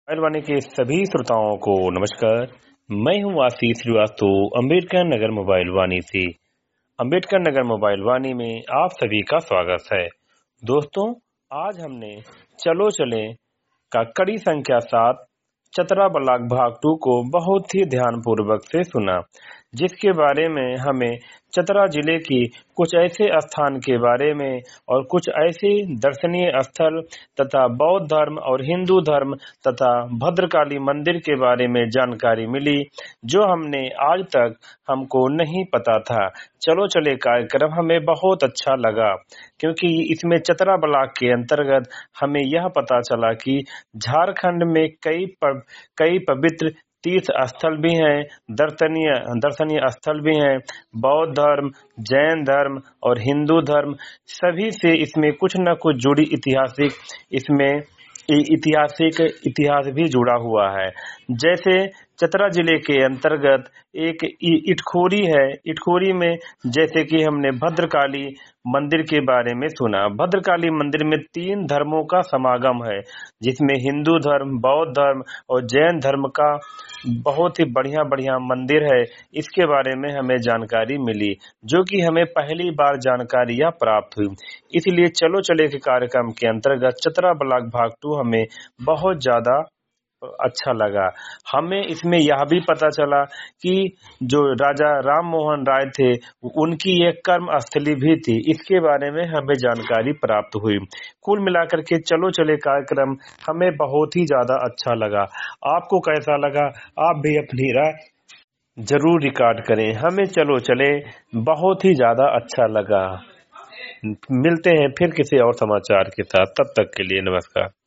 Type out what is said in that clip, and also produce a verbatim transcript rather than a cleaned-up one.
Mobile के सभी श्रोताओं को नमस्कार। मैं हूं आशीष श्रीवास्तव अम्बेडकर नगर मोबाइल वाणी से। अम्बेडकर नगर मोबाइल वाणी में आप सभी का स्वागत है। दोस्तों, आज हमने चलो चले का कड़ी संख्या सात चतरा ब्लॉक भाग टू को बहुत ही ध्यानपूर्वक से सुना, जिसके बारे में हमें चतरा जिले की कुछ ऐसे स्थान के बारे में और कुछ ऐसे दर्शनीय स्थल तथा बौद्ध धर्म और हिंदू धर्म तथा भद्रकाली मंदिर के बारे में जानकारी मिली, जो हमने आज तक हमको नहीं पता था। चलो चले कार्यक्रम हमें बहुत अच्छा लगा, क्योंकि इसमें चतरा ब्लॉक के अंतर्गत हमें यह पता चला कि झारखंड में कई पव, कई पवित्र तीर्थ स्थल भी हैं, दर्शनीय दर्शनीय स्थल भी हैं। बौद्ध धर्म, जैन धर्म और हिंदू धर्म सभी से इसमें कुछ न कुछ जुड़ी ऐतिहासिक इसमें ऐतिहासिक इतिहास भी जुड़ा हुआ है। जैसे चतरा जिले के अंतर्गत एक इटखोरी है। इटखोरी में जैसे कि हमने भद्रकाली मंदिर के बारे में सुना। भद्रकाली मंदिर में तीन धर्मों का समागम है, जिसमें हिंदू धर्म, बौद्ध धर्म और जैन धर्म का बहुत ही बढ़िया बढ़िया मंदिर है। इसके बारे में हमें जानकारी मिली, जो कि हमें पहली बार जानकारी यह प्राप्त हुई। इसलिए चलो चले के कार्यक्रम के अंतर्गत चतरा ब्लॉक भाग टू हमें बहुत ज्यादा अच्छा लगा। हमें इसमें यह भी पता चला कि जो राजा राम मोहन राय थे, उनकी एक कर्म स्थली भी थी। इसके बारे में हमें जानकारी प्राप्त हुई। कुल मिलाकर के चलो चले कार्यक्रम हमें बहुत ही ज्यादा अच्छा लगा। आपको कैसा लगा? आप भी अपनी राय जरूर रिकॉर्ड करें। हमें चलो चले बहुत ही ज्यादा अच्छा लगा। मिलते हैं फिर किसी और समाचार के साथ। तब तक के लिए नमस्कार।